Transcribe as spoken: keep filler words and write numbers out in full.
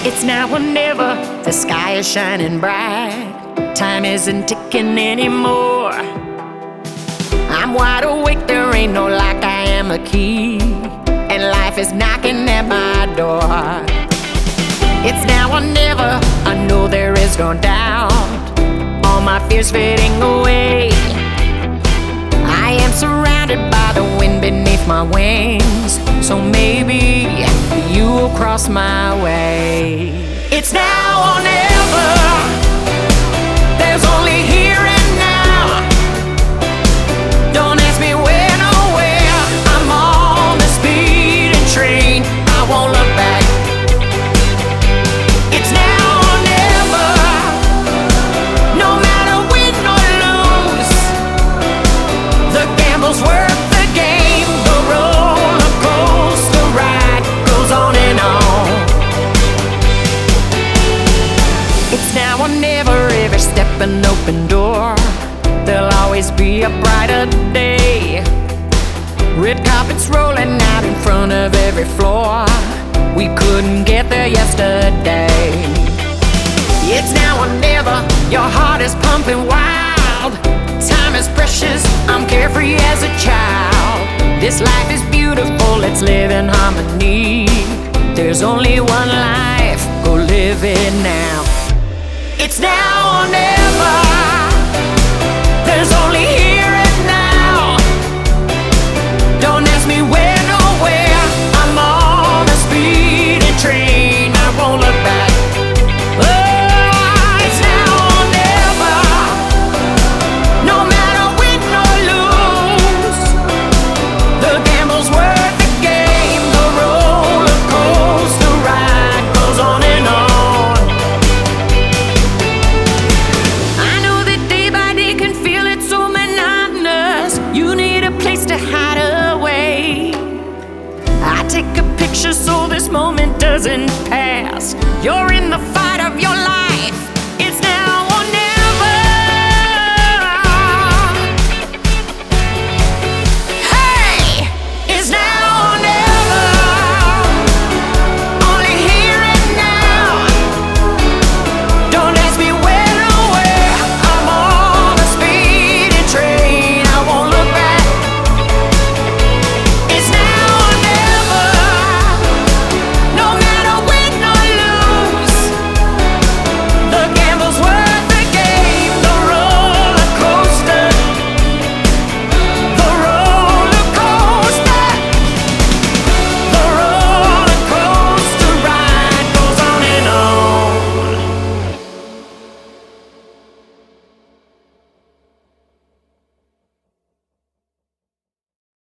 It's now or never, the sky is shining bright. Time isn't ticking anymore. I'm wide awake, there ain't no lock, I am a key, and life is knocking at my door. It's now or never, I know there is no doubt. All my fears fading away. I am surrounded by the wind beneath my wings, so maybe you will cross my way. It's now or never, there's only here and now. Don't ask me when or where, I'm on the speeding train, I won't look back. It's now or never, no matter win or lose, the gamble's worth the game, the roller coaster ride goes on and on. It's now or never, every step an open door. There'll always be a brighter day. Red carpets rolling out in front of every floor. We couldn't get there yesterday. It's now or never, your heart is pumping wild. Time is precious, I'm carefree as a child. This life is beautiful, let's live in harmony. There's only one life, go live it now. It's now or never, there's only here and now. Don't ask me when or where, I'm on a speeding train, I won't look back. Oh, it's now or never, no matter win or lose, the gamble's worth the game, the roller coaster ride goes on and on. I know that day by day can feel it so monotonous. You need a place to hide away. I take a picture so this moment doesn't pass.